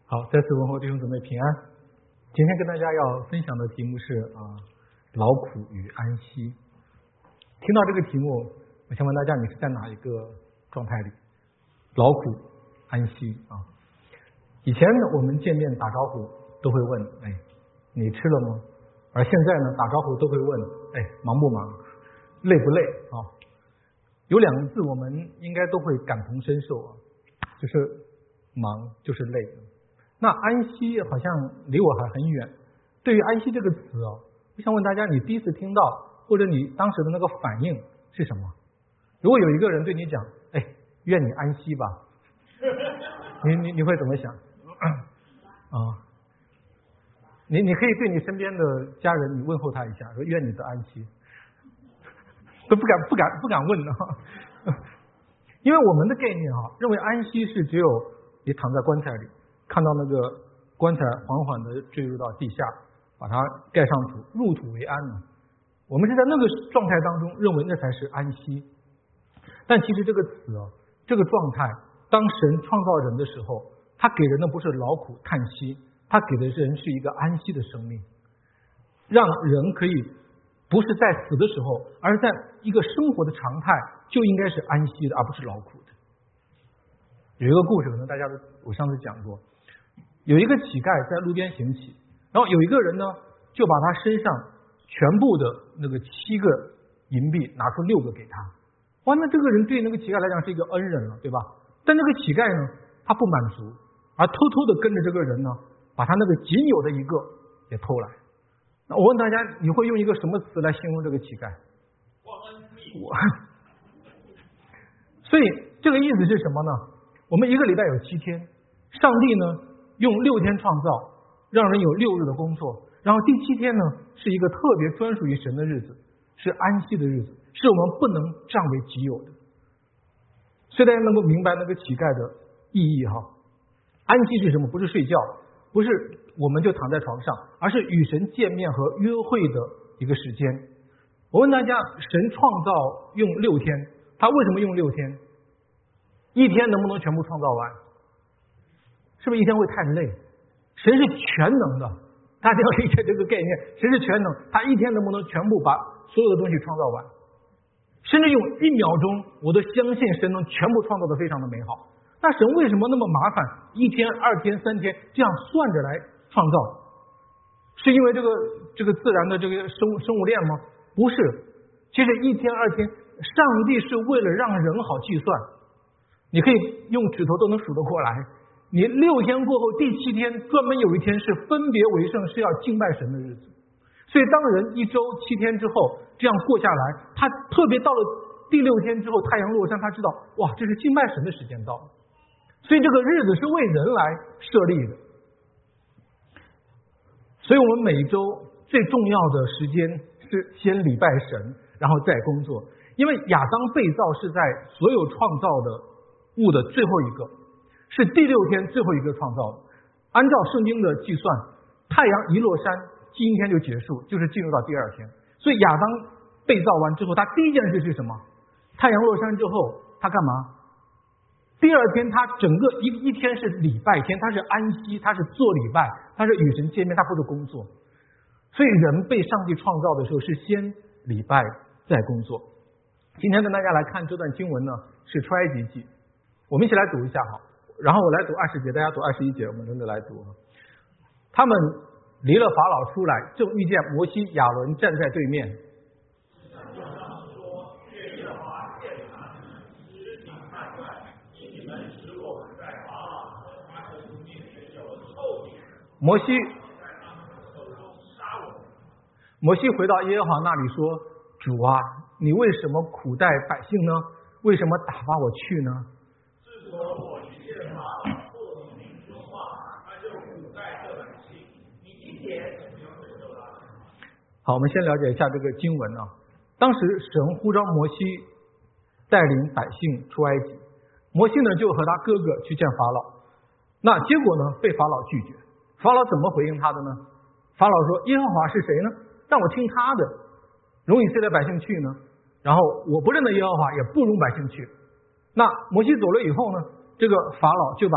好，再次问候弟兄姊妹平安。今天跟大家要分享的题目是劳苦与安息。听到这个题目，我想问大家，你是在哪一个状态里？劳苦安息啊。以前呢，我们见面打招呼都会问，你吃了吗？而现在呢，打招呼都会问，忙不忙？累不累啊？有两个字我们应该都会感同身受啊，就是忙，就是累。那安息好像离我还很远。对于安息这个词我想问大家，你第一次听到或者你当时的那个反应是什么？如果有一个人对你讲，愿你安息吧，你会怎么想？你可以对你身边的家人，你问候他一下，说愿你得安息，都不敢问呢，因为我们的概念认为安息是只有你躺在棺材里，看到那个棺材缓缓的坠入到地下，把它盖上土，入土为安呢。我们是在那个状态当中认为那才是安息。但其实这个词这个状态，当神创造人的时候，他给人的不是劳苦叹息，他给的人是一个安息的生命，让人可以不是在死的时候，而是在一个生活的常态就应该是安息的，而不是劳苦的。有一个故事，可能大家我上次讲过，有一个乞丐在路边行乞，然后有一个人呢就把他身上全部的那个7个银币拿出6个给他。哇，那这个人对那个乞丐来讲是一个恩人了，对吧？但那个乞丐呢，他不满足，而偷偷的跟着这个人呢，把他那个仅有的一个也偷来。那我问大家，你会用一个什么词来形容这个乞丐？所以这个意思是什么呢？我们一个礼拜有7天，上帝呢用6天创造，让人有6日的工作，然后第7天呢是一个特别专属于神的日子，是安息的日子，是我们不能占为己有的。所以大家能够明白那个乞丐的意义安息是什么？不是睡觉，不是我们就躺在床上，而是与神见面和约会的一个时间。我问大家，神创造用6天，他为什么用6天？一天能不能全部创造完？是不是一天会太累？神是全能的，大家要理解这个概念，神是全能，他一天能不能全部把所有的东西创造完？甚至用1秒钟，我都相信神能全部创造的非常的美好。那神为什么那么麻烦？1天、2天、3天这样算着来创造？是因为这个自然的这个生物链吗？不是，其实1天、2天，上帝是为了让人好计算。你可以用指头都能数得过来。你6天过后，第7天专门有一天是分别为圣，是要敬拜神的日子。所以当人1周7天之后这样过下来，他特别到了第6天之后，太阳落山，他知道哇，这是敬拜神的时间到了。所以这个日子是为人来设立的。所以我们每周最重要的时间是先礼拜神，然后再工作。因为亚当被造是在所有创造的物的最后一个，是第6天最后一个创造的。按照圣经的计算，太阳一落山，今天就结束，就是进入到第2天。所以亚当被造完之后，他第一件事是什么？太阳落山之后，他干嘛？第2天他整个一天是礼拜天，他是安息，他是做礼拜，他是与神见面，他不是工作。所以人被上帝创造的时候是先礼拜再工作。今天跟大家来看这段经文呢，是出埃及记，我们一起来读一下然后我来读20节，大家读21节，我们轮着来读。他们离了法老出来，正遇见摩西、亚伦站在对面。摩西回到耶和华那里说：主啊，你为什么苦待百姓呢？为什么打发我去呢？ 自从我去见他，不听您说话，他就苦待这百姓，你一点也不用拯救他。 好，我们先了解一下这个经文当时神呼召摩西带领百姓出埃及，摩西呢就和他哥哥去见法老。那结果呢，被法老拒绝。法老怎么回应他的呢？法老说：耶和华是谁呢？让我听他的，容以色列百姓去呢？然后我不认得耶和华，也不容百姓去。那摩西走了以后呢，这个法老就把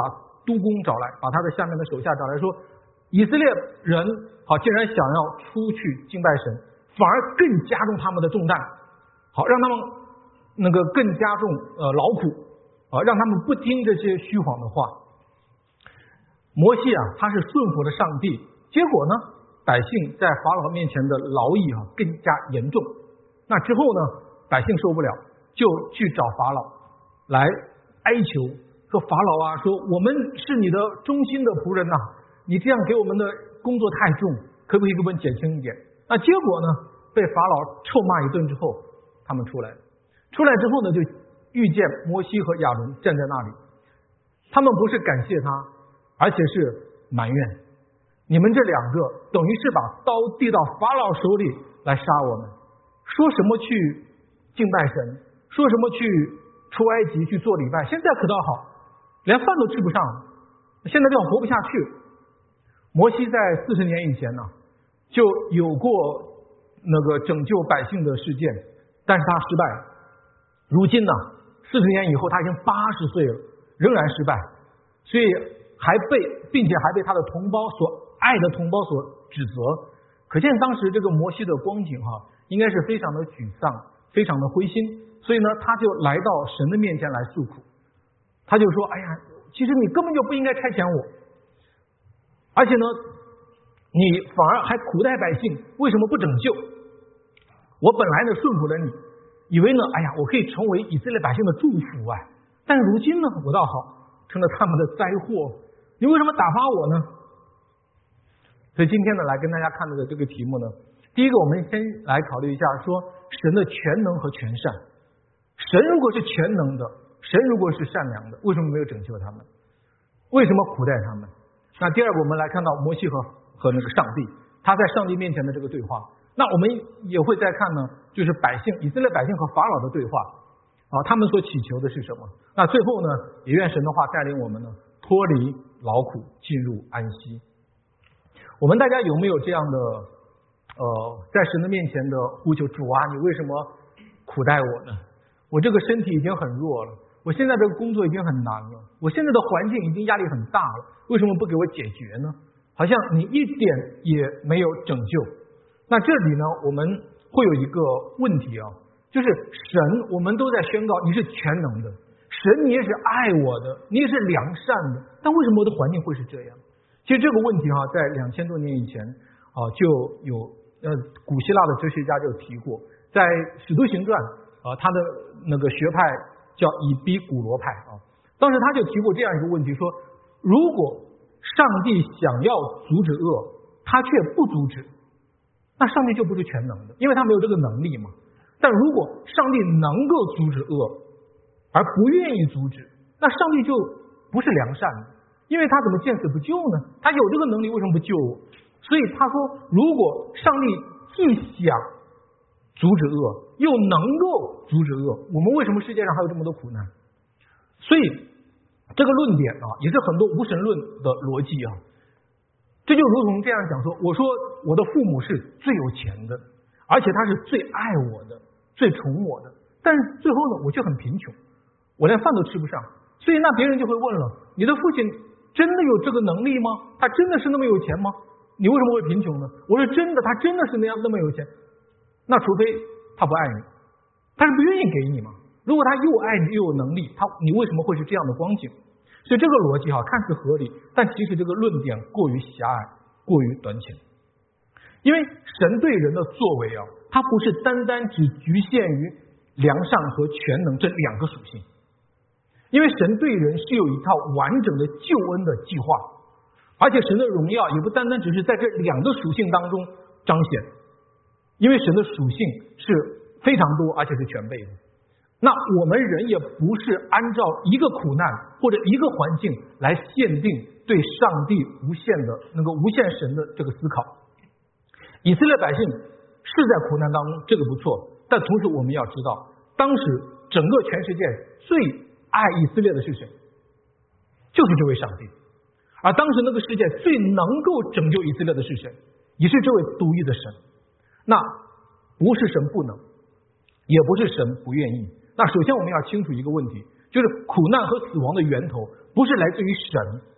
督工找来，把他的下面的手下找来说，以色列人好竟然想要出去敬拜神，反而更加重他们的重担，好让他们那个更加重劳苦让他们不听这些虚谎的话。摩西他是顺服了上帝，结果呢，百姓在法老面前的劳役更加严重。那之后呢，百姓受不了，就去找法老来哀求，说法老说我们是你的忠心的仆人你这样给我们的工作太重，可不可以给我们减轻一点？那结果呢，被法老臭骂一顿之后，他们出来之后呢，就遇见摩西和亚伦站在那里，他们不是感谢他，而且是埋怨，你们这两个等于是把刀递到法老手里来杀我们，说什么去敬拜神，说什么去出埃及去做礼拜，现在可倒好，连饭都吃不上，现在这样活不下去。摩西在40年以前呢，就有过那个拯救百姓的事件，但是他失败了。如今呢，40年以后他已经80岁了，仍然失败，所以并且还被他的同胞所爱的同胞所指责。可见当时这个摩西的光景应该是非常的沮丧，非常的灰心，所以呢，他就来到神的面前来诉苦。他就说：“哎呀，其实你根本就不应该差遣我，而且呢，你反而还苦待百姓，为什么不拯救？我本来呢顺服了你，以为呢，哎呀，我可以成为以色列百姓的祝福但是如今呢，我倒好，成了他们的灾祸。你为什么打发我呢？”所以今天呢，来跟大家看到的这个题目呢，第一个我们先来考虑一下，说神的全能和全善。神如果是全能的，神如果是善良的，为什么没有拯救他们？为什么苦待他们？那第二个，我们来看到摩西和那个上帝，他在上帝面前的这个对话。那我们也会再看呢，就是以色列百姓和法老的对话他们所祈求的是什么？那最后呢，也愿神的话带领我们呢，脱离劳苦，进入安息。我们大家有没有这样的在神的面前的呼求？主你为什么苦待我呢？我这个身体已经很弱了，我现在这个工作已经很难了，我现在的环境已经压力很大了，为什么不给我解决呢？好像你一点也没有拯救。那这里呢，我们会有一个问题就是神，我们都在宣告你是全能的，神你也是爱我的，你也是良善的，但为什么我的环境会是这样？其实这个问题在2000多年以前就有古希腊的哲学家就提过，在使徒行传他的那个学派叫以比古罗派当时他就提过这样一个问题，说如果上帝想要阻止恶，他却不阻止，那上帝就不是全能的，因为他没有这个能力嘛。但如果上帝能够阻止恶而不愿意阻止，那上帝就不是良善的，因为他怎么见死不救呢？他有这个能力，为什么不救我？所以他说，如果上帝既想阻止恶，又能够阻止恶，我们为什么世界上还有这么多苦难？所以这个论点也是很多无神论的逻辑这就如同这样讲说，我说我的父母是最有钱的，而且他是最爱我的，最宠我的，但是最后呢，我却很贫穷，我连饭都吃不上。所以那别人就会问了，你的父亲真的有这个能力吗？他真的是那么有钱吗？你为什么会贫穷呢？我说真的，他真的是那么有钱。那除非他不爱你，他是不愿意给你嘛。如果他又爱你又有能力，你为什么会是这样的光景？所以这个逻辑看似合理，但其实这个论点过于狭隘，过于短浅。因为神对人的作为它不是单单只局限于良善和全能这两个属性，因为神对人是有一套完整的救恩的计划，而且神的荣耀也不单单只是在这两个属性当中彰显，因为神的属性是非常多而且是全备的。那我们人也不是按照一个苦难或者一个环境来限定对上帝无限的那个无限神的这个思考。以色列百姓是在苦难当中，这个不错，但同时我们要知道，当时整个全世界最爱以色列的是谁？就是这位上帝。而当时那个世界最能够拯救以色列的是谁？也是这位独一的神。那不是神不能，也不是神不愿意。那首先我们要清楚一个问题，就是苦难和死亡的源头不是来自于神，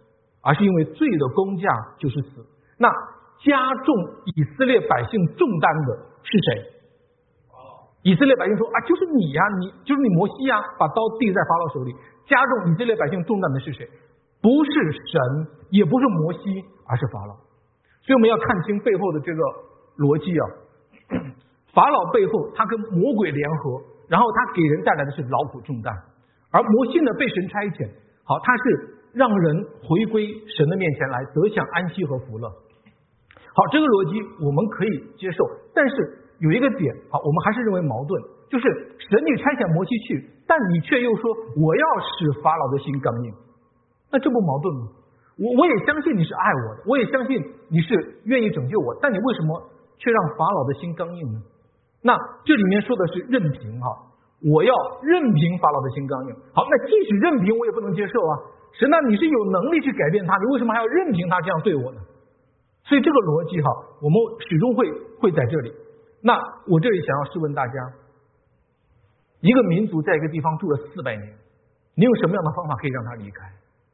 而是因为罪的工价就是死。那加重以色列百姓重担的是谁？以色列百姓说啊，就是你呀，就是你摩西呀，把刀递在法老手里。加重以色列百姓重担的是谁？不是神，也不是摩西，而是法老。所以我们要看清背后的这个逻辑啊。法老背后他跟魔鬼联合，然后他给人带来的是劳苦重担，而摩西呢被神差遣，好，他是让人回归神的面前来得享安息和福乐。好，这个逻辑我们可以接受，但是有一个点，好，我们还是认为矛盾，就是神你差遣摩西去，但你却又说我要使法老的心刚硬，那这不矛盾吗？我也相信你是爱我的，我也相信你是愿意拯救我，但你为什么却让法老的心刚硬呢？那这里面说的是任凭哈，我要任凭法老的心刚硬。好，那即使任凭我也不能接受啊，神啊，你是有能力去改变他，你为什么还要任凭他这样对我呢？所以这个逻辑哈，我们始终会在这里。那我这里想要试问大家，一个民族在一个地方住了400年，你用什么样的方法可以让他离开？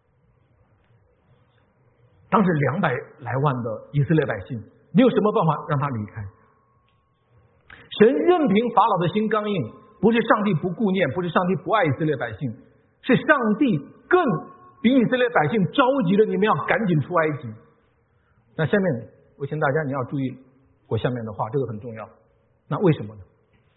当时200来万的以色列百姓，你有什么办法让他离开？神任凭法老的心刚硬，不是上帝不顾念，不是上帝不爱以色列百姓，是上帝更比以色列百姓着急了，你们要赶紧出埃及。那下面我请大家你要注意我下面的话，这个很重要。那为什么呢？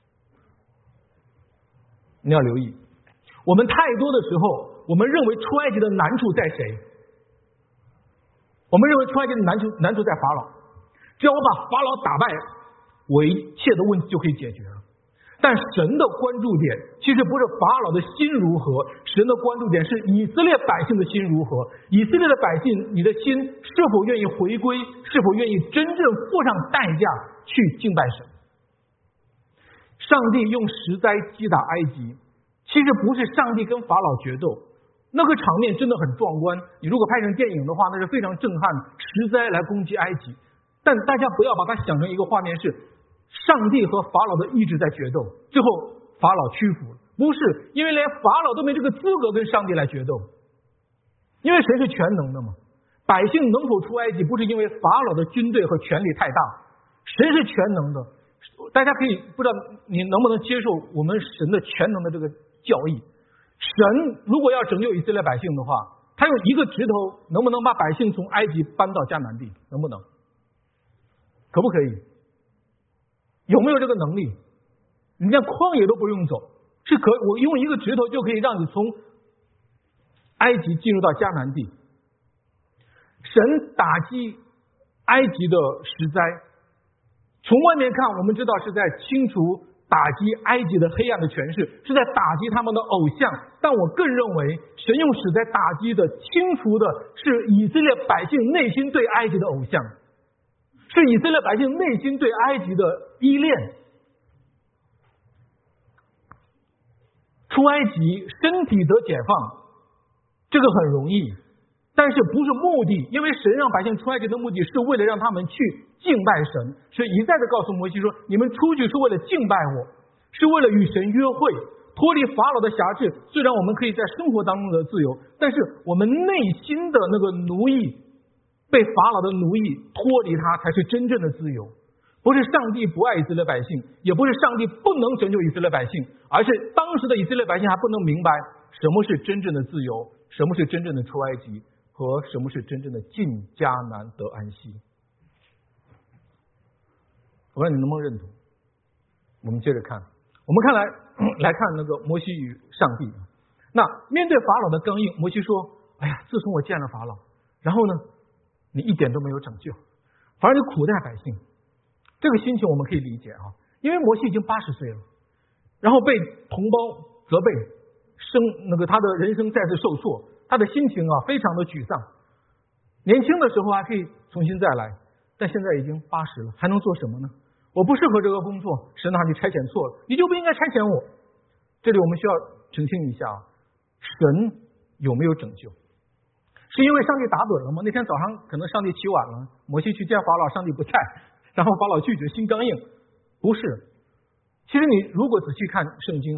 你要留意，我们太多的时候，我们认为出埃及的难处在谁？我们认为出埃及的难处在法老，只要我把法老打败，我一切的问题就可以解决了。但神的关注点其实不是法老的心如何，神的关注点是以色列百姓的心如何。以色列的百姓，你的心是否愿意回归，是否愿意真正付上代价去敬拜神？上帝用10灾击打埃及，其实不是上帝跟法老决斗，那个场面真的很壮观，你如果拍成电影的话，那是非常震撼，10灾来攻击埃及。但大家不要把它想成一个画面是上帝和法老的意志在决斗，最后法老屈服了，不是，因为连法老都没这个资格跟上帝来决斗，因为神是全能的嘛。百姓能否出埃及，不是因为法老的军队和权力太大，神是全能的。大家可以不知道你能不能接受我们神的全能的这个教义。神如果要拯救以色列百姓的话，他用一个指头能不能把百姓从埃及搬到迦南地？能不能？可不可以？有没有这个能力？你连旷野都不用走，是可我用一个指头就可以让你从埃及进入到迦南地。神打击埃及的10灾，从外面看我们知道是在清除打击埃及的黑暗的权势，是在打击他们的偶像，但我更认为神用10灾打击的清除的是以色列百姓内心对埃及的偶像，是以色列百姓内心对埃及的依恋。出埃及身体得解放，这个很容易，但是不是目的，因为神让百姓出埃及的目的是为了让他们去敬拜神，所以一再的告诉摩西说，你们出去是为了敬拜我，是为了与神约会，脱离法老的辖制。虽然我们可以在生活当中的自由，但是我们内心的那个奴役，被法老的奴役脱离他，才是真正的自由。不是上帝不爱以色列百姓，也不是上帝不能拯救以色列百姓，而是当时的以色列百姓还不能明白什么是真正的自由，什么是真正的出埃及，和什么是真正的进迦南得安息。我不知道你能不能认同。我们接着看，我们来看那个摩西与上帝。那面对法老的刚硬，摩西说，哎呀，自从我见了法老，然后呢，你一点都没有拯救，反而你苦待百姓。这个心情我们可以理解啊，因为摩西已经80岁了，然后被同胞责备，他的人生再次受挫，他的心情非常的沮丧。年轻的时候还可以重新再来，但现在已经80了，还能做什么呢？我不适合这个工作，神啊，你差遣错了，你就不应该差遣我。这里我们需要澄清一下，神有没有拯救？是因为上帝打盹了吗？那天早上可能上帝起晚了，摩西去见法老，上帝不在，然后法老拒绝，心刚硬。不是，其实你如果仔细看圣经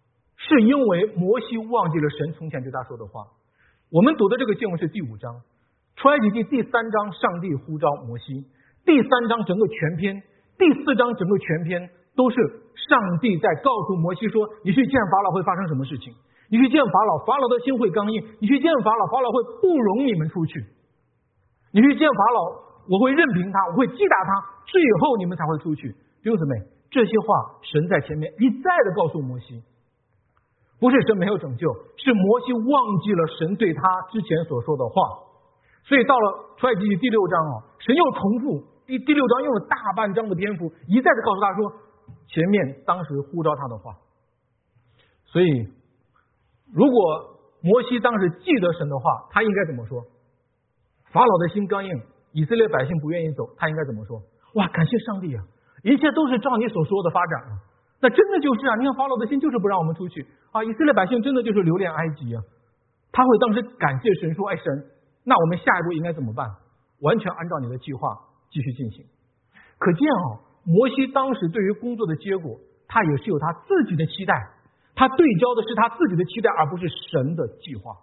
是因为摩西忘记了神从前对他说的话。我们读的这个经文是第5章， 出埃及记第3章，上帝呼召摩西；第3章整个全篇，第4章整个全篇都是上帝在告诉摩西说：你去见法老会发生什么事情？你去见法老，法老的心会刚硬；你去见法老，法老会不容你们出去；你去见法老，我会任凭他，我会击打他，最后你们才会出去。弟兄姊妹，这些话神在前面一再的告诉摩西，不是神没有拯救，是摩西忘记了神对他之前所说的话。所以到了出埃及记第6章神又重复第6章，用了大半章的篇幅，一再的告诉他说前面当时呼召他的话。所以如果摩西当时记得神的话，他应该怎么说？法老的心刚硬，以色列百姓不愿意走，他应该怎么说？哇，感谢上帝啊，一切都是照你所说的发展啊。那真的就是啊，你看法老的心就是不让我们出去啊，以色列百姓真的就是留恋埃及啊。他会当时感谢神说，哎神，那我们下一步应该怎么办？完全按照你的计划继续进行。可见摩西当时对于工作的结果，他也是有他自己的期待，他对焦的是他自己的期待，而不是神的计划。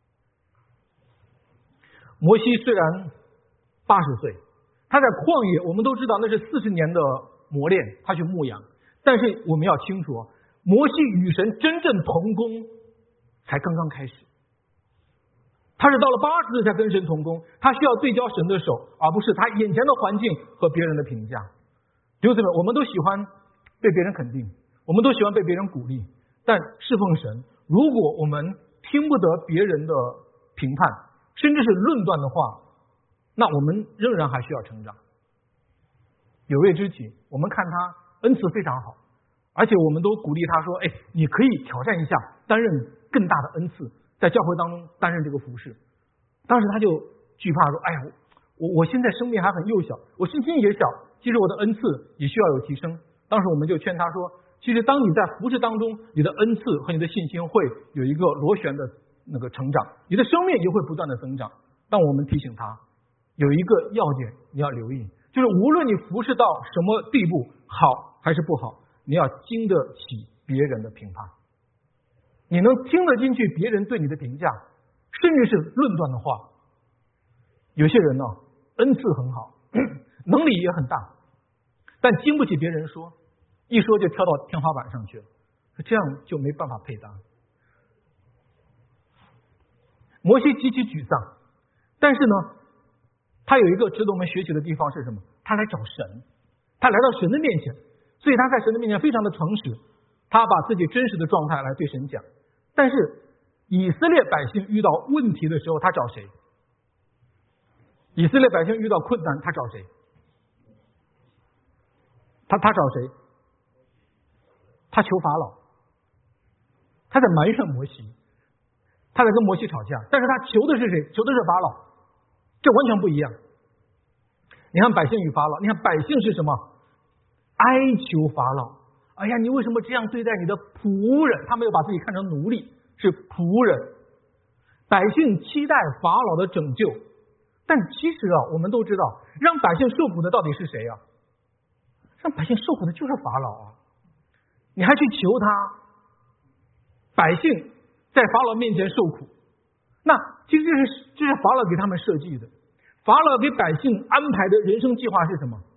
摩西虽然80岁，他在旷野，我们都知道那是40年的磨练，他去牧羊。但是我们要清楚，摩西与神真正同工才刚刚开始。他是到了80岁才跟神同工，他需要对焦神的手，而不是他眼前的环境和别人的评价。弟兄姊妹，我们都喜欢被别人肯定，我们都喜欢被别人鼓励，但侍奉神，如果我们听不得别人的评判，甚至是论断的话，那我们仍然还需要成长。有位知己，我们看他恩赐非常好，而且我们都鼓励他说，哎，你可以挑战一下，担任更大的恩赐，在教会当中担任这个服事。当时他就惧怕说，哎呀，我现在生命还很幼小，我信心也小，其实我的恩赐也需要有提升。当时我们就劝他说，其实当你在服事当中，你的恩赐和你的信心会有一个螺旋的那个成长，你的生命也会不断的增长。但我们提醒他有一个要点你要留意，就是无论你服事到什么地步，好还是不好，你要经得起别人的评判，你能听得进去别人对你的评价，甚至是论断的话。有些人恩赐很好，能力也很大，但经不起别人说，一说就跳到天花板上去了，这样就没办法配搭。摩西极其沮丧，但是呢，他有一个值得我们学习的地方是什么？他来找神，他来到神的面前，所以他在神的面前非常的诚实，他把自己真实的状态来对神讲。但是以色列百姓遇到问题的时候，他找谁？以色列百姓遇到困难，他找谁？他找谁？他求法老，他在埋怨摩西，他在跟摩西吵架，但是他求的是谁？求的是法老，这完全不一样。你看百姓与法老，你看百姓是什么？哀求法老，哎呀，你为什么这样对待你的仆人？他没有把自己看成奴隶，是仆人。百姓期待法老的拯救，但其实我们都知道，让百姓受苦的到底是谁啊？让百姓受苦的就是法老啊！你还去求他，百姓在法老面前受苦，那其实这是法老给他们设计的。法老给百姓安排的人生计划是什么？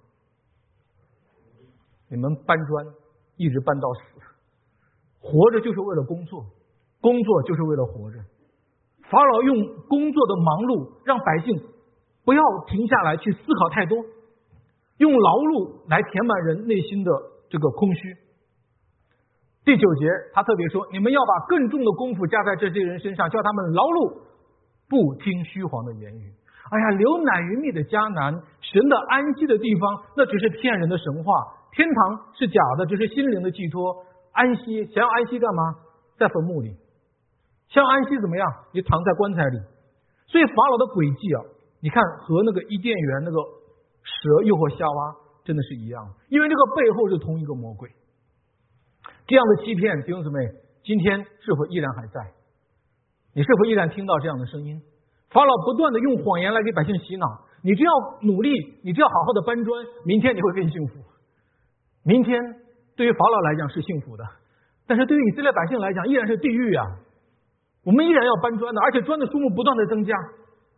你们搬砖一直搬到死，活着就是为了工作，工作就是为了活着。法老用工作的忙碌让百姓不要停下来去思考太多，用劳碌来填满人内心的这个空虚。第9节他特别说，你们要把更重的功夫加在这些人身上，叫他们劳碌，不听虚谎的言语。哎呀，流奶与蜜的迦南，神的安息的地方，那只是骗人的神话，天堂是假的，这是心灵的寄托。安息，想要安息干嘛？在坟墓里。想要安息怎么样？你躺在棺材里。所以法老的诡计你看和那个伊甸园那个蛇诱惑夏娃真的是一样，因为这个背后是同一个魔鬼。这样的欺骗，弟兄姊妹，今天是否依然还在？你是否依然听到这样的声音？法老不断的用谎言来给百姓洗脑，你只要努力，你只要好好的搬砖，明天你会更幸福。明天对于法老来讲是幸福的，但是对于以色列百姓来讲依然是地狱啊！我们依然要搬砖的，而且砖的数目不断的增加，工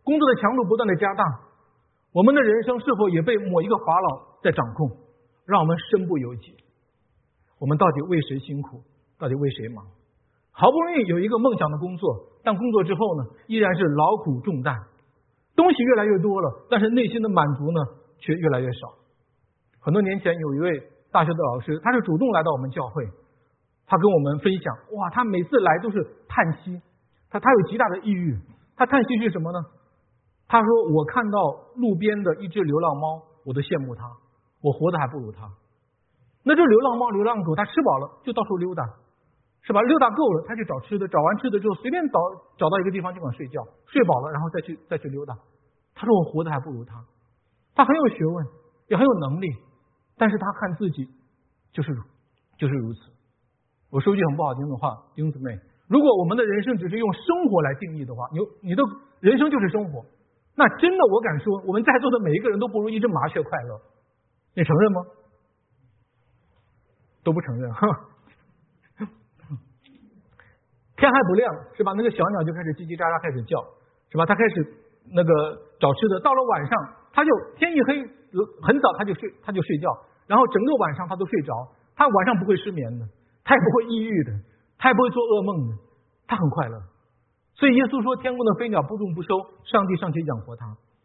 工作的强度不断的加大，我们的人生是否也被某一个法老在掌控，让我们身不由己？我们到底为谁辛苦？到底为谁忙？好不容易有一个梦想的工作，但工作之后呢，依然是劳苦重担，东西越来越多了，但是内心的满足呢，却越来越少。很多年前有一位大学的老师，他是主动来到我们教会，他跟我们分享，哇，他每次来都是叹息，他有极大的抑郁。他叹息是什么呢？他说，我看到路边的一只流浪猫，我都羡慕它，我活得还不如它。那这流浪猫流浪狗，它吃饱了就到处溜达，是吧？溜达够了，它去找吃的，找完吃的之后随便找到一个地方就敢睡觉，睡饱了然后再去溜达。他说我活得还不如他。他很有学问，也很有能力，但是他看自己就是如此。我说句很不好听的话，弟兄姊妹，如果我们的人生只是用生活来定义的话，你的人生就是生活，那真的我敢说，我们在座的每一个人都不如一只麻雀快乐。你承认吗？都不承认哈。天还不亮是吧？那个小鸟就开始叽叽喳喳开始叫是吧？它开始那个找吃的，到了晚上，它就天一黑很早它就睡觉，然后整个晚上它都睡着。它晚上不会失眠的，它也不会抑郁的，它也不会做噩梦的，它很快乐。所以耶稣说，天空的飞鸟不种不收，上帝尚且养活它。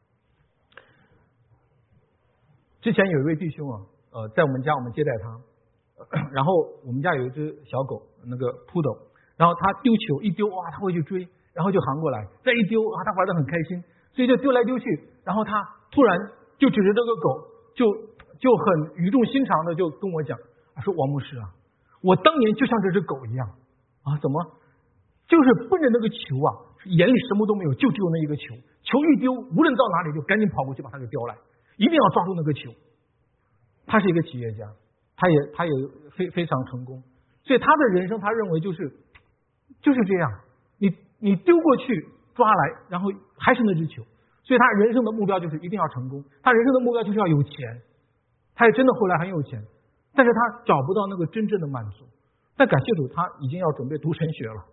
之前有一位弟兄啊，在我们家我们接待他，然后我们家有一只小狗，那个poodle，然后他丢球一丢，哇，他会去追，然后就喊过来，再一丢啊，他玩得很开心，所以就丢来丢去，然后他突然就指着这个狗，就很语重心长的就跟我讲，他说王牧师啊，我当年就像这只狗一样啊，怎么？就是奔着那个球啊，眼里什么都没有，就只有那一个球，球一丢，无论到哪里就赶紧跑过去把它给叼来，一定要抓住那个球。他是一个企业家，他也非常成功，所以他的人生他认为就是这样，你丢过去抓来，然后还是那只球，所以他人生的目标就是一定要成功，他人生的目标就是要有钱，他也真的后来很有钱，但是他找不到那个真正的满足。但感谢主，他已经要准备读神学了。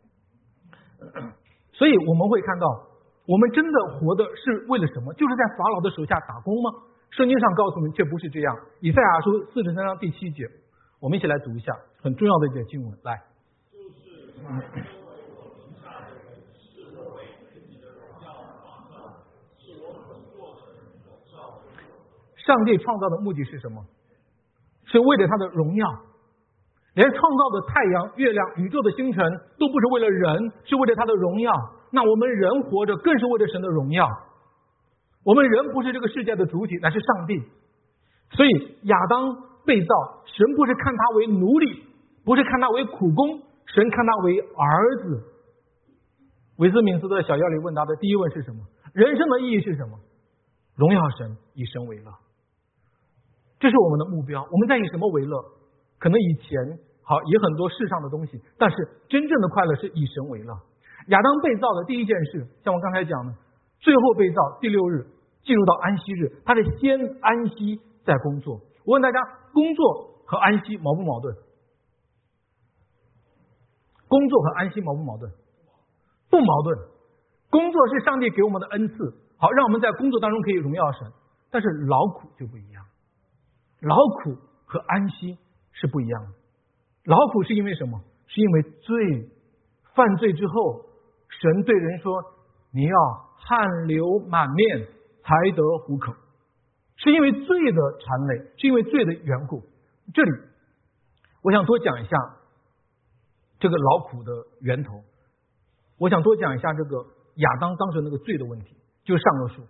所以我们会看到，我们真的活的是为了什么？就是在法老的手下打工吗？圣经上告诉我们却不是这样。以赛亚书43章第7节，我们一起来读一下很重要的一节经文。来，上帝创造的目的是什么？是为了他的荣耀。连创造的太阳、月亮、宇宙的星辰都不是为了人，是为了他的荣耀。那我们人活着更是为了神的荣耀。我们人不是这个世界的主体，乃是上帝。所以亚当被造，神不是看他为奴隶，不是看他为苦工，神看他为儿子。韦斯敏斯特小要理问答的第一问是什么？人生的意义是什么？荣耀神，以神为乐。这是我们的目标。我们在以什么为乐？可能以前也很多世上的东西，但是真正的快乐是以神为乐。亚当被造的第一件事，像我刚才讲的，最后被造第6日进入到安息日，他是先安息再工作。我问大家，工作和安息矛不矛盾？工作和安息矛不矛盾？不矛盾。工作是上帝给我们的恩赐，好让我们在工作当中可以荣耀神，但是劳苦就不一样。劳苦和安息是不一样的。劳苦是因为什么？是因为犯罪之后，神对人说，你要汗流满面才得糊口，是因为罪的缠累，是因为罪的缘故。这里我想多讲一下这个劳苦的源头，我想多讲一下这个亚当当时那个罪的问题，就是善恶树。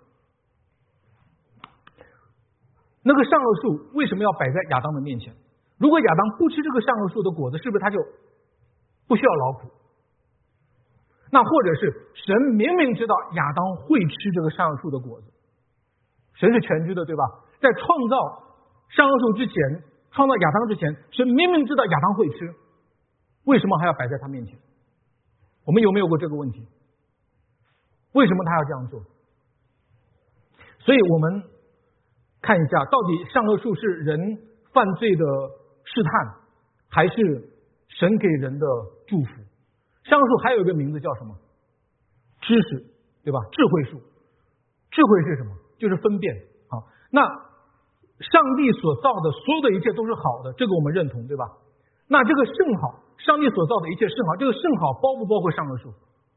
那个善恶树为什么要摆在亚当的面前？如果亚当不吃这个善恶树的果子，是不是他就不需要劳苦？那或者是神明明知道亚当会吃这个善恶树的果子，神是全知的，对吧？在创造善恶树之前，创造亚当之前，神明明知道亚当会吃，为什么还要摆在他面前？我们有没有过这个问题？为什么他要这样做？所以我们看一下，到底善恶树是人犯罪的试探，还是神给人的祝福？善恶树还有一个名字叫什么？知识，对吧？智慧树。 智慧是什么？就是分辨。好，那上帝所造的所有的一切都是好的，这个我们认同，对吧？那这个圣好，上帝所造的一切圣好，这个圣好包不包括上个数？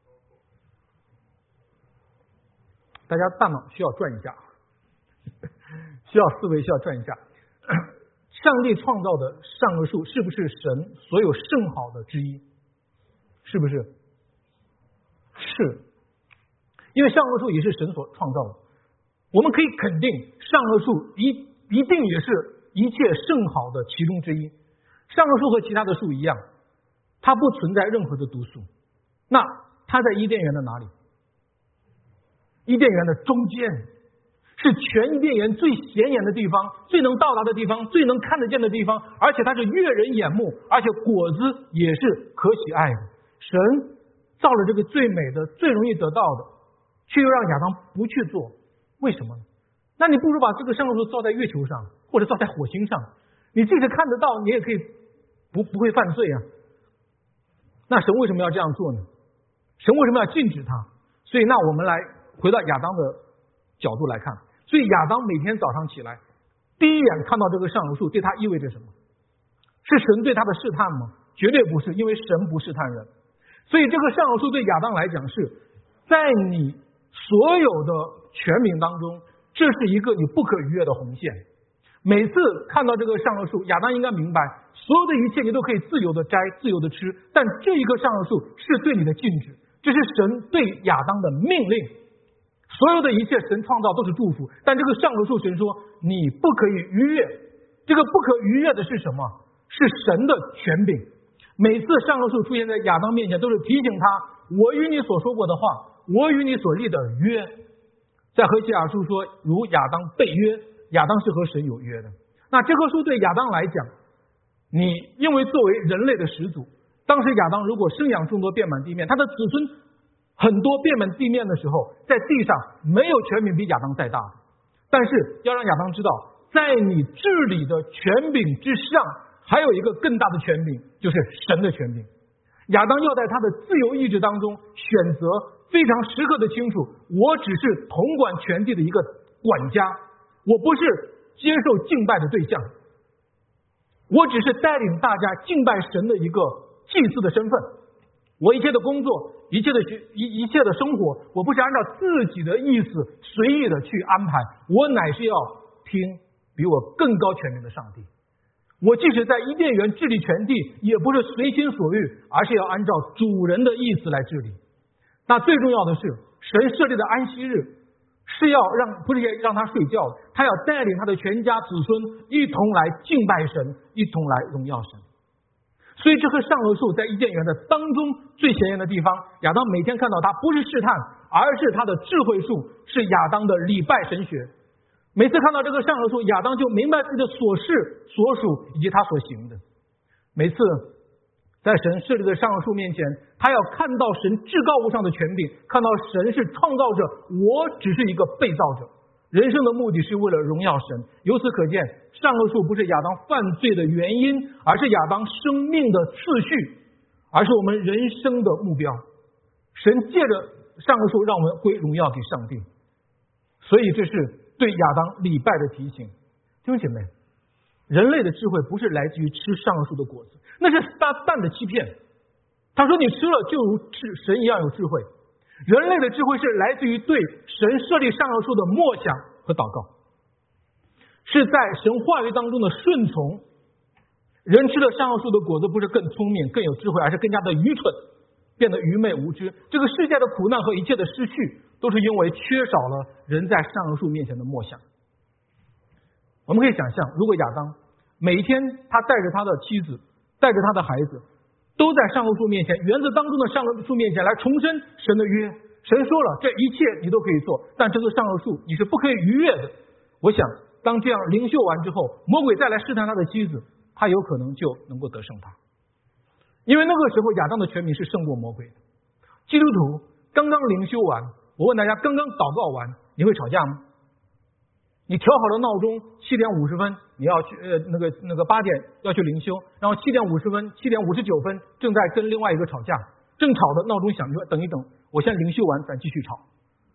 大家大脑需要转一下，需要思维需要转一下。上帝创造的上个数是不是神所有圣好的之一？是不是？是，因为上个数也是神所创造的。我们可以肯定，上个数一定也是一切圣好的其中之一。上个数和其他的数一样，它不存在任何的毒素。那它在伊甸园的哪里？伊甸园的中间，是全伊甸园最显眼的地方，最能到达的地方，最能看得见的地方，而且它是悦人眼目，而且果子也是可喜爱的。神造了这个最美的、最容易得到的，却又让亚当不去做，为什么呢？那你不如把这个上个数造在月球上，或者造在火星上，你即使看得到，你也可以不会犯罪啊。那神为什么要这样做呢？神为什么要禁止他？所以那我们来回到亚当的角度来看，所以亚当每天早上起来，第一眼看到这个上个数，对他意味着什么？是神对他的试探吗？绝对不是，因为神不试探人。所以这个上个数对亚当来讲，是在你所有的权柄当中，这是一个你不可逾越的红线。每次看到这个上个数，亚当应该明白，所有的一切你都可以自由的摘，自由的吃，但这一个上个数是对你的禁止，这是神对亚当的命令。所有的一切神创造都是祝福，但这个上个数神说你不可以逾越。这个不可逾越的是什么？是神的权柄。每次上个数出现在亚当面前，都是提醒他，我与你所说过的话，我与你所立的约。在何西阿书说，如亚当背约，亚当是和神有约的。那这棵树对亚当来讲，你因为作为人类的始祖，当时亚当如果生养众多遍满地面，他的子孙很多遍满地面的时候，在地上没有权柄比亚当再大的。但是要让亚当知道，在你治理的权柄之上，还有一个更大的权柄，就是神的权柄。亚当要在他的自由意志当中选择非常时刻的清楚，我只是统管全地的一个管家，我不是接受敬拜的对象，我只是带领大家敬拜神的一个祭司的身份。我一切的工作，一切的生活，我不是按照自己的意思随意的去安排，我乃是要听比我更高权柄的上帝。我即使在伊甸园治理全地，也不是随心所欲，而是要按照主人的意思来治理。那最重要的是，神设立的安息日是要不是让他睡觉的，他要带领他的全家子孙一同来敬拜神，一同来荣耀神。所以这棵上河树在伊甸园的当中最显眼的地方，亚当每天看到它，不是试探，而是他的智慧树，是亚当的礼拜神学。每次看到这个上河树，亚当就明白自己的所事所属以及他所行的。每次在神设立的上河树面前，他要看到神至高无上的权柄，看到神是创造者，我只是一个被造者。人生的目的是为了荣耀神。由此可见，上河树不是亚当犯罪的原因，而是亚当生命的次序，而是我们人生的目标。神借着上河树让我们归荣耀给上帝，所以这是对亚当礼拜的提醒。弟兄姐妹，人类的智慧不是来自于吃上河树的果子，那是撒旦的欺骗。他说你吃了就如神一样有智慧。人类的智慧是来自于对神设立上河树的默想和祷告，是在神话语当中的顺从。人吃了上河树的果子，不是更聪明更有智慧，而是更加的愚蠢，变得愚昧无知。这个世界的苦难和一切的失去，都是因为缺少了人在上河树面前的默想。我们可以想象，如果亚当每一天他带着他的妻子，带着他的孩子，都在上河树面前，园子当中的上河树面前来重申神的约。神说了，这一切你都可以做，但这个上河树你是不可以逾越的。我想当这样灵修完之后，魔鬼再来试探他的妻子，他有可能就能够得胜他。因为那个时候亚当的权柄是胜过魔鬼的。基督徒刚刚灵修完，我问大家，刚刚祷告完，你会吵架吗？你调好了闹钟7点50分你要去那个8点要去灵修，然后7点50分7点59分正在跟另外一个吵架，正吵的闹钟响，你说等一等，我先灵修完咱继续吵。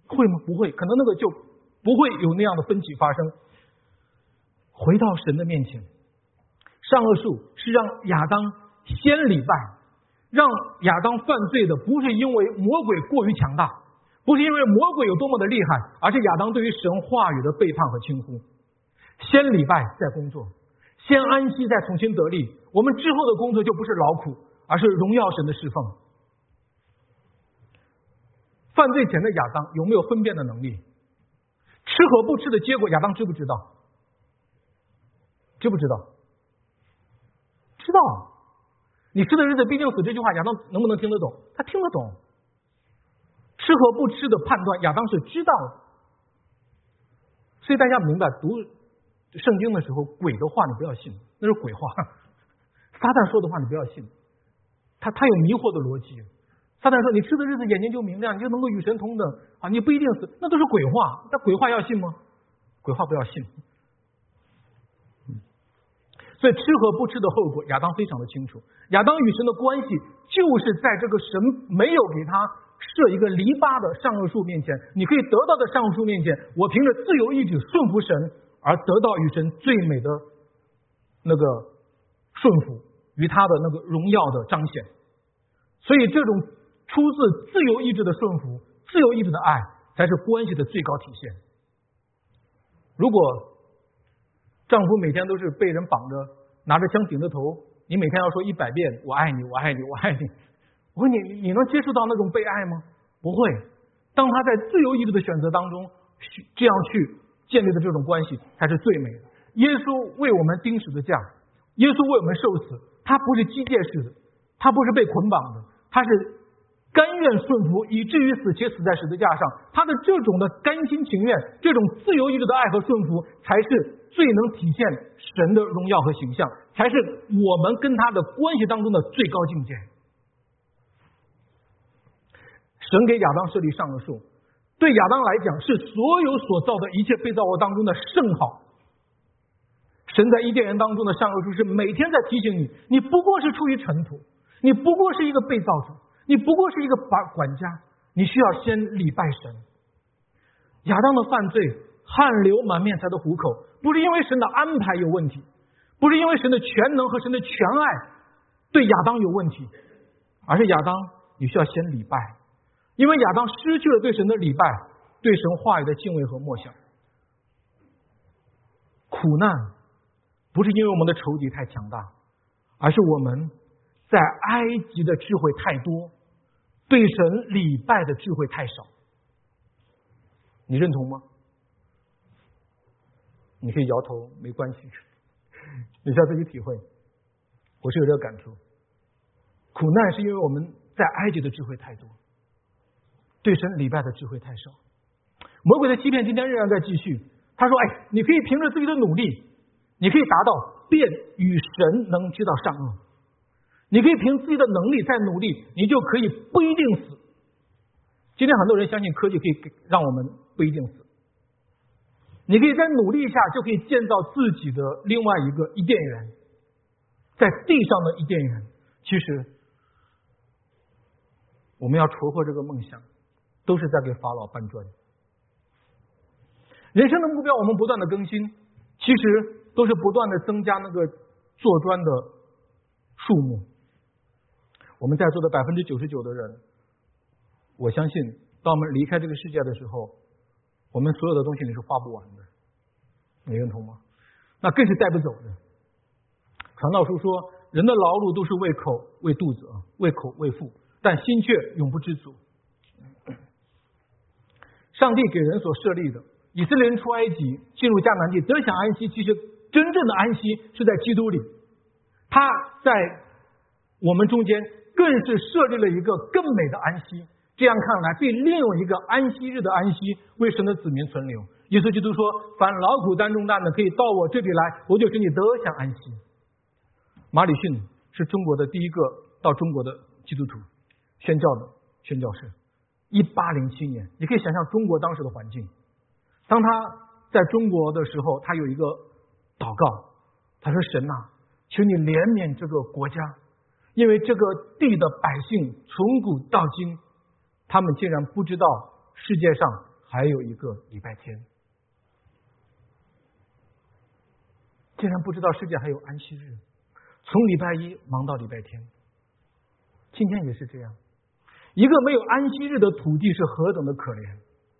会吗？不会，可能那个就不会有那样的分歧发生。回到神的面前，善恶树是让亚当先礼拜，让亚当犯罪的不是因为魔鬼过于强大，不是因为魔鬼有多么的厉害，而是亚当对于神话语的背叛和轻忽。先礼拜再工作，先安息再重新得力，我们之后的工作就不是劳苦，而是荣耀神的侍奉。犯罪前的亚当有没有分辨的能力？吃和不吃的结果亚当知不知道？知不知道？知道。你吃的日子必定死这句话亚当能不能听得懂？他听得懂。吃和不吃的判断亚当是知道的。所以大家明白，读圣经的时候，鬼的话你不要信，那是鬼话。撒旦说的话你不要信，他有迷惑的逻辑。撒旦说你吃的日子眼睛就明亮，你就能够与神同等啊，你不一定死，那都是鬼话。那鬼话要信吗？鬼话不要信。所以吃和不吃的后果亚当非常的清楚。亚当与神的关系就是在这个神没有给他设一个篱笆的善恶树面前，你可以得到的善恶树面前，我凭着自由意志顺服神，而得到与神最美的那个顺服，与他的那个荣耀的彰显。所以这种出自自由意志的顺服，自由意志的爱，才是关系的最高体现。如果丈夫每天都是被人绑着，拿着枪顶着头，你每天要说100遍我爱你，我爱你，我爱你，我问你能接受到那种被爱吗？不会。当他在自由意志的选择当中这样去建立的这种关系才是最美的。耶稣为我们钉十字架，耶稣为我们受死，他不是机械式的，他不是被捆绑的，他是甘愿顺服以至于死，且死在十字架上。他的这种的甘心情愿，这种自由意志的爱和顺服，才是最能体现神的荣耀和形象，才是我们跟他的关系当中的最高境界。神给亚当设立善恶树，对亚当来讲是所有所造的一切被造物当中的甚好。神在伊甸园当中的善恶树是每天在提醒你，你不过是出于尘土，你不过是一个被造者，你不过是一个管家，你需要先礼拜神。亚当的犯罪汗流满面才得糊口，不是因为神的安排有问题，不是因为神的全能和神的全爱对亚当有问题，而是亚当你需要先礼拜，因为亚当失去了对神的礼拜，对神话语的敬畏和默想。苦难不是因为我们的仇敌太强大，而是我们在埃及的智慧太多，对神礼拜的智慧太少。你认同吗？你可以摇头，没关系，你需要自己体会。我是有这个感触，苦难是因为我们在埃及的智慧太多，对神礼拜的智慧太少。魔鬼的欺骗今天仍然在继续。他说你可以凭着自己的努力，你可以达到便与神能知道善恶，你可以凭自己的能力再努力，你就可以不一定死。今天很多人相信科技可以让我们不一定死，你可以再努力一下就可以建造自己的另外一个伊甸园，在地上的伊甸园。其实我们要戳破这个梦想，都是在给法老搬砖。人生的目标我们不断的更新，其实都是不断的增加那个做砖的数目。我们在座的99%的人，我相信当我们离开这个世界的时候，我们所有的东西你是花不完的，你认同吗？那更是带不走的。传道书说，人的劳碌都是为口为肚子，为口为腹，但心却永不知足。上帝给人所设立的，以色列人出埃及进入迦南地得享安息，其实真正的安息是在基督里。他在我们中间更是设立了一个更美的安息。这样看来，必另有一个安息日的安息为神的子民存留。耶稣基督说，凡劳苦担重担的可以到我这里来，我就使你得享安息。马礼逊是中国的第一个到中国的基督徒宣教的宣教士。1807年，你可以想象中国当时的环境。当他在中国的时候，他有一个祷告，他说，神啊，求你怜悯这个国家，因为这个地的百姓从古到今，他们竟然不知道世界上还有一个礼拜天。竟然不知道世界还有安息日，从礼拜一忙到礼拜天。今天也是这样，一个没有安息日的土地是何等的可怜。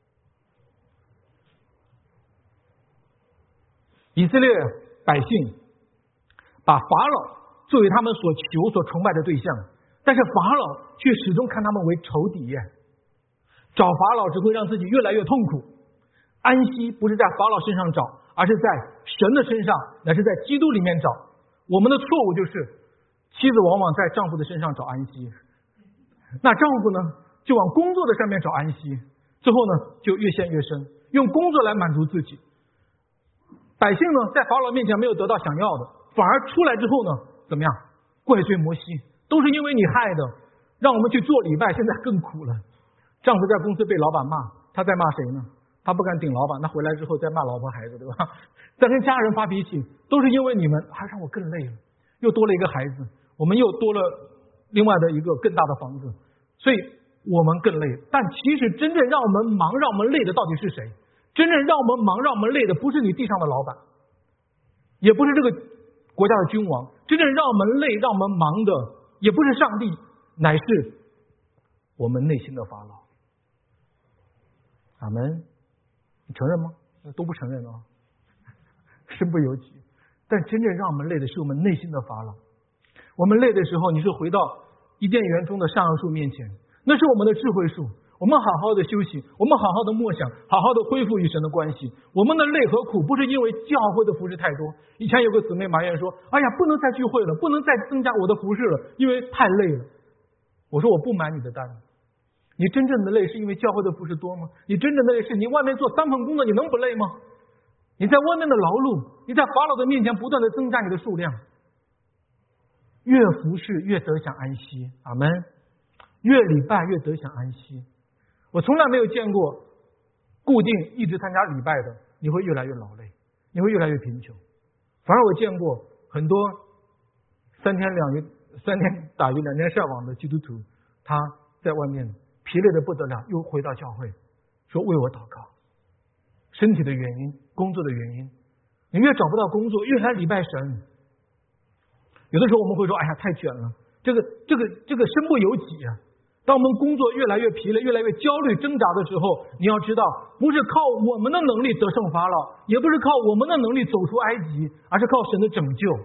以色列百姓把法老作为他们所求所崇拜的对象，但是法老却始终看他们为仇敌耶。找法老只会让自己越来越痛苦。安息不是在法老身上找，而是在神的身上，乃是在基督里面找。我们的错误就是妻子往往在丈夫的身上找安息，那丈夫呢就往工作的上面找安息，最后呢就越陷越深，用工作来满足自己。百姓呢在法老面前没有得到想要的，反而出来之后呢怎么样？怪罪摩西，都是因为你害的，让我们去做礼拜，现在更苦了。丈夫在公司被老板骂，他在骂谁呢？他不敢顶老板，他回来之后再骂老婆孩子，对吧？再跟家人发脾气，都是因为你们，还让我更累了，又多了一个孩子，我们又多了另外的一个更大的房子，所以我们更累。但其实真正让我们忙让我们累的到底是谁？真正让我们忙让我们累的不是你地上的老板，也不是这个国家的君王，真正让我们累让我们忙的也不是上帝，乃是我们内心的法老。阿们。你承认吗？都不承认啊，身不由己。但真正让我们累的是我们内心的法老。我们累的时候，你是回到伊甸园中的善恶树面前，那是我们的智慧树。我们好好的休息，我们好好的默想，好好的恢复与神的关系。我们的累和苦不是因为教会的服事太多。以前有个姊妹埋怨说：“哎呀，不能再聚会了，不能再增加我的服事了，因为太累了。”我说：“我不买你的单。你真正的累是因为教会的服事多吗？你真正的累是你外面做3份工作，你能不累吗？你在外面的劳碌，你在法老的面前不断的增加你的数量，越服事越得享安息。阿们。越礼拜越得享安息。我从来没有见过固定一直参加礼拜的，你会越来越劳累，你会越来越贫穷。反而我见过很多3天打鱼2天晒网的基督徒，他在外面疲累的不得了，又回到教会说为我祷告。身体的原因，工作的原因，你越找不到工作，越来礼拜神。有的时候我们会说：“哎呀，太卷了，这个身不由己啊。”当我们工作越来越疲累，越来越焦虑挣扎的时候，你要知道，不是靠我们的能力得胜法老，也不是靠我们的能力走出埃及，而是靠神的拯救。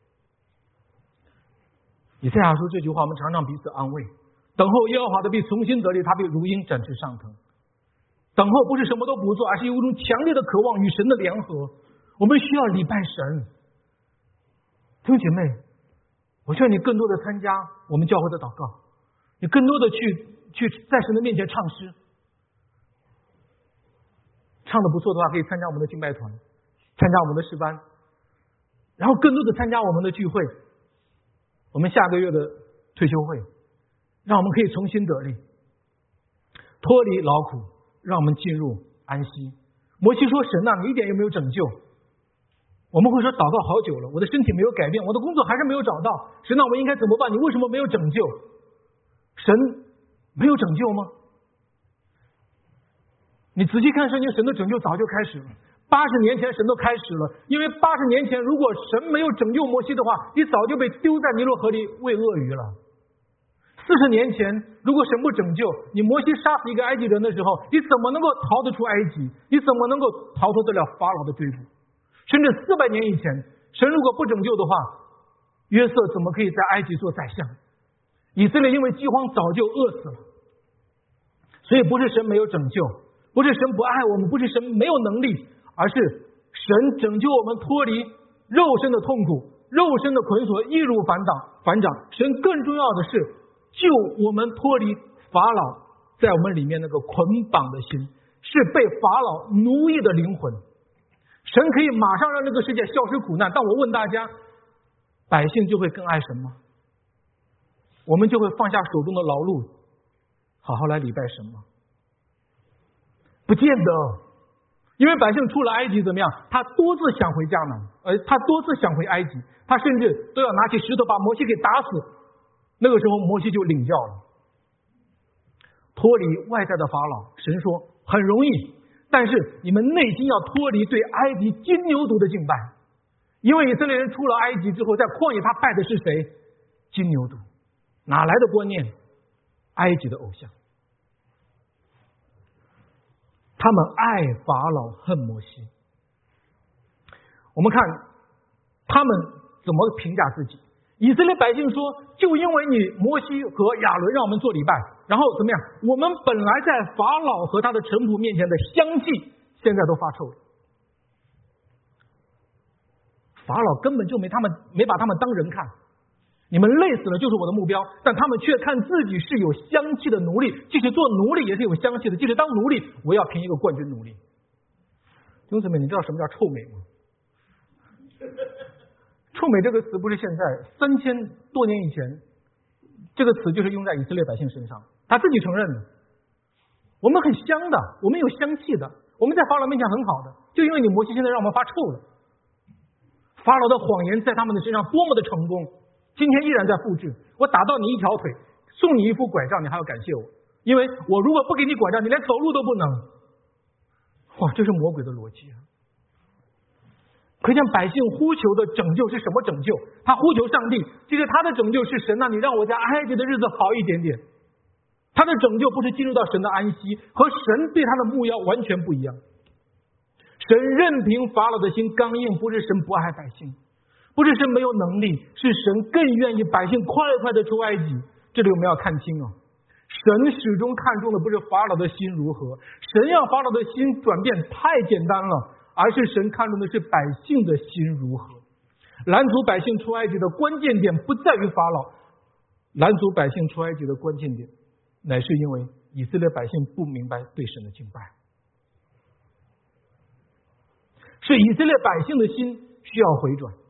以赛亚说这句话，我们常常彼此安慰。等候耶和华的必重新得力，他必如鹰展翅上腾。等候不是什么都不做，而是有一种强烈的渴望与神的联合。我们需要礼拜神。弟兄姐妹，我需要你更多的参加我们教会的祷告，你更多的去在神的面前唱诗。唱的不错的话，可以参加我们的敬拜团，参加我们的诗班，然后更多的参加我们的聚会，我们下个月的退休会，让我们可以重新得力，脱离劳苦，让我们进入安息。摩西说：“神啊，你一点也没有拯救。”我们会说：“祷告好久了，我的身体没有改变，我的工作还是没有找到。神啊，我应该怎么办？你为什么没有拯救？”神没有拯救吗？你仔细看圣经，神的拯救早就开始了。80年前神都开始了，因为80年前如果神没有拯救摩西的话，你早就被丢在尼罗河里喂鳄鱼了。40年前如果神不拯救你，摩西杀死一个埃及人的时候，你怎么能够逃得出埃及？你怎么能够逃脱得了法老的追捕？甚至400年以前，神如果不拯救的话，约瑟怎么可以在埃及做宰相？以色列因为饥荒早就饿死了。所以不是神没有拯救，不是神不爱我们，不是神没有能力，而是神拯救我们脱离肉身的痛苦，肉身的捆锁，易如反掌。神更重要的是救我们脱离法老在我们里面那个捆绑的心，是被法老奴役的灵魂。神可以马上让这个世界消失苦难，但我问大家，百姓就会更爱神吗？我们就会放下手中的劳碌，好好来礼拜神吗？不见得。因为百姓出了埃及怎么样？他多次想回迦南，他多次想回埃及，他甚至都要拿起石头把摩西给打死。那个时候摩西就领教了，脱离外在的法老。神说很容易， 但是你们内心要脱离对埃及金牛犊的敬拜，因为以色列人出了埃及之后，在旷野他拜的是谁？金牛犊。哪来的观念？埃及的偶像。他们爱法老，恨摩西。我们看他们怎么评价自己。以色列百姓说，就因为你摩西和亚伦让我们做礼拜，然后怎么样？我们本来在法老和他的臣仆面前的香气，现在都发臭了。法老根本就没把他们当人看，你们累死了就是我的目标，但他们却看自己是有香气的奴隶，即使做奴隶也是有香气的，即使当奴隶，我要评一个冠军奴隶。弟兄姊妹，你知道什么叫臭美吗？臭美这个词不是现在，3000多年以前，这个词就是用在以色列百姓身上，他自己承认的。我们很香的，我们有香气的，我们在法老面前很好的，就因为你摩西现在让我们发臭了。法老的谎言在他们的身上多么的成功，今天依然在复制。我打到你一条腿，送你一副拐杖，你还要感谢我，因为我如果不给你拐杖，你连走路都不能。哇，这是魔鬼的逻辑啊！可见百姓呼求的拯救是什么拯救？他呼求上帝，其实他的拯救是神啊，你让我在埃及的日子好一点点。他的拯救不是进入到神的安息，和神对他的目标完全不一样。神任凭法老的心刚硬，不是神不爱百姓，不是神没有能力，是神更愿意百姓快快的出埃及。这里我们要看清啊，神始终看重的不是法老的心如何，神要法老的心转变太简单了，而是神看重的是百姓的心如何。拦阻百姓出埃及的关键点不在于法老，拦阻百姓出埃及的关键点乃是因为以色列百姓不明白对神的敬拜，是以色列百姓的心需要回转。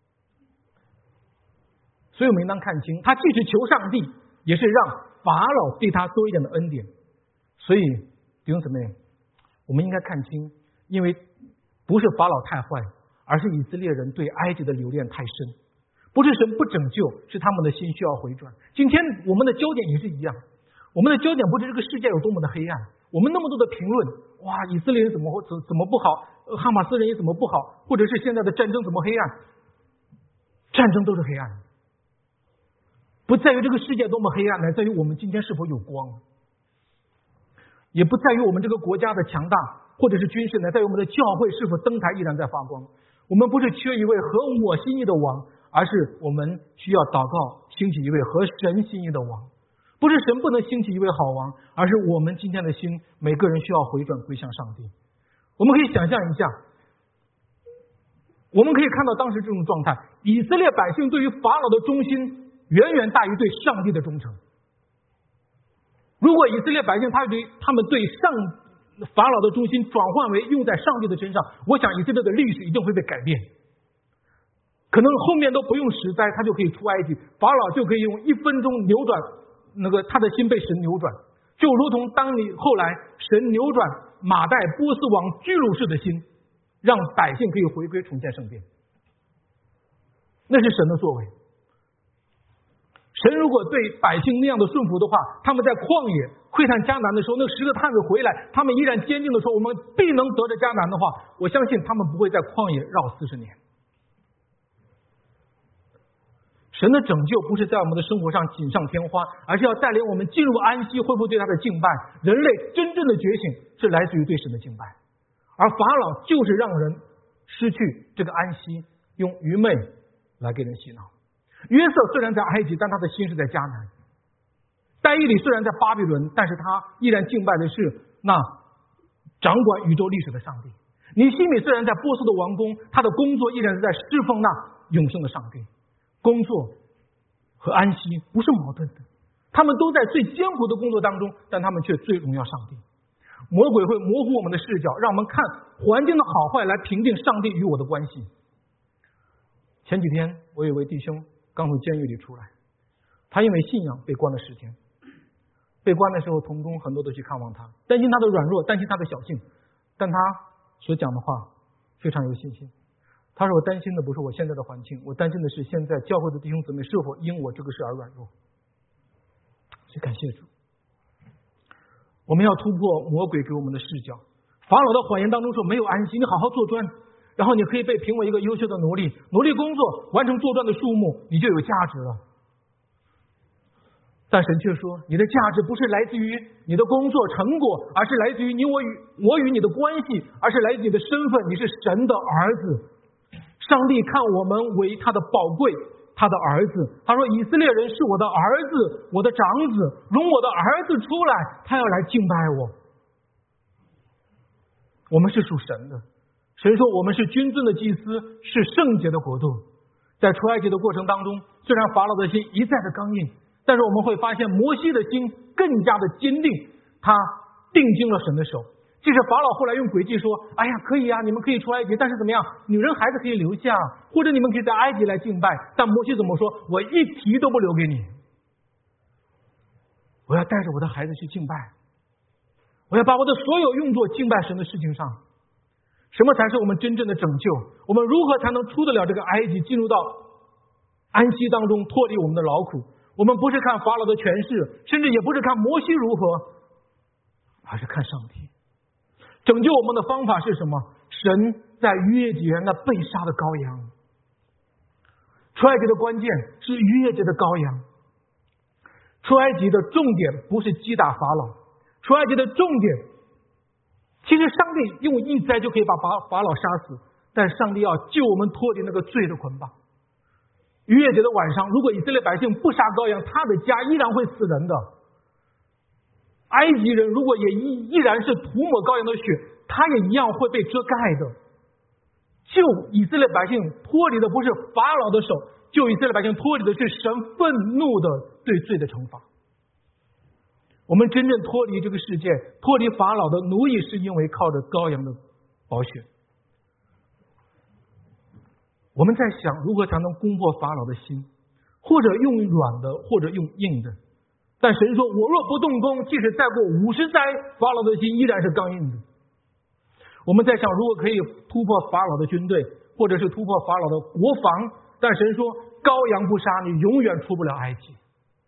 所以我们应当看清，他既是求上帝，也是让法老对他多一点的恩典。所以弟兄姊妹，我们应该看清，因为不是法老太坏，而是以色列人对埃及的留恋太深。不是神不拯救，是他们的心需要回转。今天我们的焦点也是一样，我们的焦点不是这个世界有多么的黑暗，我们那么多的评论，哇，以色列人怎么不好，哈马斯人也怎么不好，或者是现在的战争怎么黑暗？战争都是黑暗的，不在于这个世界多么黑暗，乃在于我们今天是否有光，也不在于我们这个国家的强大或者是军事，乃在于我们的教会是否灯台依然在发光。我们不是缺一位合我心意的王，而是我们需要祷告兴起一位合神心意的王。不是神不能兴起一位好王，而是我们今天的心每个人需要回转归向上帝。我们可以想象一下，我们可以看到当时这种状态，以色列百姓对于法老的忠心远远大于对上帝的忠诚。如果以色列百姓他们对法老的忠心转换为用在上帝的身上，我想以色列的历史一定会被改变。可能后面都不用十灾，他就可以出埃及，法老就可以用1分钟扭转他的心被神扭转，就如同当你后来神扭转马代波斯王居鲁士的心，让百姓可以回归重建圣殿，那是神的作为。神如果对百姓那样的顺服的话，他们在旷野窥探迦南的时候，那10个探子回来，他们依然坚定的说我们必能得着迦南的话，我相信他们不会在旷野绕40年。神的拯救不是在我们的生活上锦上添花，而是要带领我们进入安息，恢复对他的敬拜。人类真正的觉醒是来自于对神的敬拜，而法老就是让人失去这个安息，用愚昧来给人洗脑。约瑟虽然在埃及，但他的心是在迦南。但以理虽然在巴比伦，但是他依然敬拜的是那掌管宇宙历史的上帝。尼希米虽然在波斯的王宫，他的工作依然是在侍奉那永生的上帝。工作和安息不是矛盾的，他们都在最艰苦的工作当中，但他们却最荣耀上帝。魔鬼会模糊我们的视角，让我们看环境的好坏来评定上帝与我的关系。前几天我有位弟兄刚从监狱里出来，他因为信仰被关了10天。被关的时候，同工很多都去看望他，担心他的软弱，担心他的小性，但他所讲的话非常有信心。他说我担心的不是我现在的环境，我担心的是现在教会的弟兄姊妹是否因我这个事而软弱。所以感谢主，我们要突破魔鬼给我们的视角， 法老的谎言当中说没有安息，你好好做砖，然后你可以被评为一个优秀的奴隶，努力工作，完成做砖的数目，你就有价值了。但神却说，你的价值不是来自于你的工作成果，而是来自于我与你的关系，而是来自于你的身份，你是神的儿子。上帝看我们为他的宝贵，他的儿子。他说，以色列人是我的儿子，我的长子，容我的儿子出来，他要来敬拜我。我们是属神的，神说我们是君尊的祭司，是圣洁的国度。在出埃及的过程当中，虽然法老的心一再的刚硬，但是我们会发现摩西的心更加的坚定，他定睛了神的手。即使法老后来用诡计说，哎呀可以啊，你们可以出埃及，但是怎么样，女人孩子可以留下，或者你们可以在埃及来敬拜，但摩西怎么说，我一提都不留给你，我要带着我的孩子去敬拜，我要把我的所有用作敬拜神的事情上。什么才是我们真正的拯救？我们如何才能出得了这个埃及，进入到安息当中，脱离我们的劳苦？我们不是看法老的权势，甚至也不是看摩西如何，而是看上帝。拯救我们的方法是什么？神在逾越节那被杀的羔羊。出埃及的关键是逾越节的羔羊。出埃及的重点不是击打法老，出埃及的重点，其实上帝用一灾就可以把法老杀死，但上帝要救我们脱离那个罪的捆绑。逾越节的晚上，如果以色列百姓不杀羔羊，他的家依然会死人的。埃及人如果也依然是涂抹羔羊的血，他也一样会被遮盖的。救以色列百姓脱离的不是法老的手，救以色列百姓脱离的是神愤怒的对罪的惩罚。我们真正脱离这个世界，脱离法老的奴役，是因为靠着羔羊的宝血。我们在想如何才能攻破法老的心，或者用软的，或者用硬的。但神说，我若不动工，即使再过50灾，法老的心依然是刚硬的。我们在想如果可以突破法老的军队，或者是突破法老的国防，但神说，羔羊不杀你，永远出不了埃及。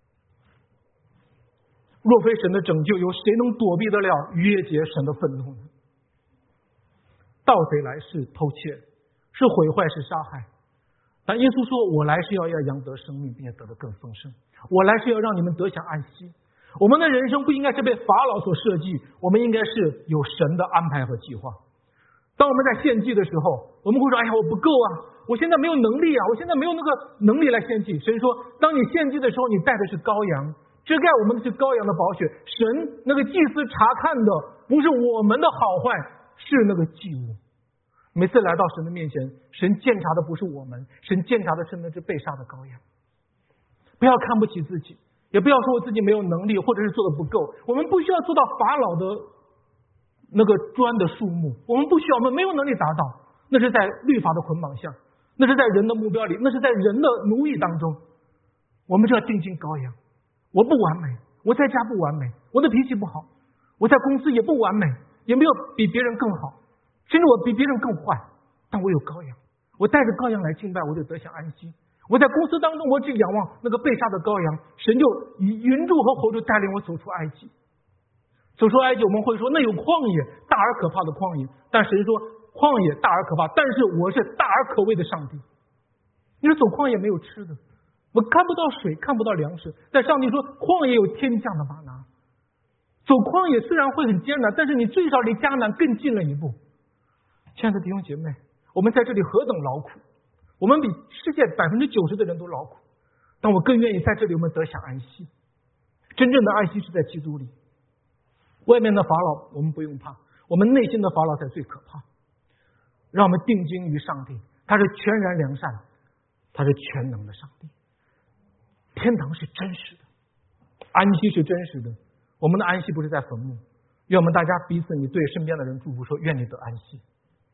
若非神的拯救，有谁能躲避得了逾越节神的愤怒呢？盗贼来是偷窃，是毁坏，是杀害。但耶稣说，我来是要羊得生命，并且得得更丰盛。我来是要让你们得享安息。我们的人生不应该是被法老所设计，我们应该是有神的安排和计划。当我们在献祭的时候，我们会说，哎呀我不够啊，我现在没有能力啊，我现在没有那个能力来献祭。神说，当你献祭的时候，你带的是羔羊，遮盖我们的是羔羊的宝血。神那个祭司查看的不是我们的好坏，是那个祭物。每次来到神的面前，神鉴察的不是我们，神鉴察的是那只被杀的羔羊。不要看不起自己，也不要说我自己没有能力，或者是做的不够。我们不需要做到法老的那个砖的数目，我们不需要，我们没有能力达到。那是在律法的捆绑下，那是在人的目标里，那是在人的奴役当中。我们就要定睛羔羊。我不完美，我在家不完美，我的脾气不好，我在公司也不完美，也没有比别人更好，甚至我比别人更坏，但我有羔羊，我带着羔羊来敬拜，我就得享安息。我在公司当中，我只仰望那个被杀的羔羊，神就以云柱和火柱带领我走出埃及。走出埃及，我们会说那有旷野，大而可怕的旷野，但神说旷野大而可怕，但是我是大而可畏的上帝。你说走旷野没有吃的，我看不到水，看不到粮食，但上帝说旷野有天降的玛拿。走旷野虽然会很艰难，但是你最少离迦南更近了一步。亲爱的弟兄姐妹，我们在这里何等劳苦，我们比世界90%的人都劳苦，但我更愿意在这里我们得享安息。真正的安息是在基督里。外面的法老我们不用怕，我们内心的法老才最可怕。让我们定睛于上帝，他是全然良善，他是全能的上帝。天堂是真实的，安息是真实的。我们的安息不是在坟墓。愿我们大家彼此，你对身边的人祝福说，愿你得安息。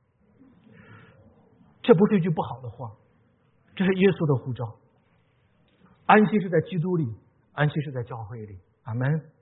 这不是一句不好的话，这是耶稣的呼召。安息是在基督里，安息是在教会里。阿们。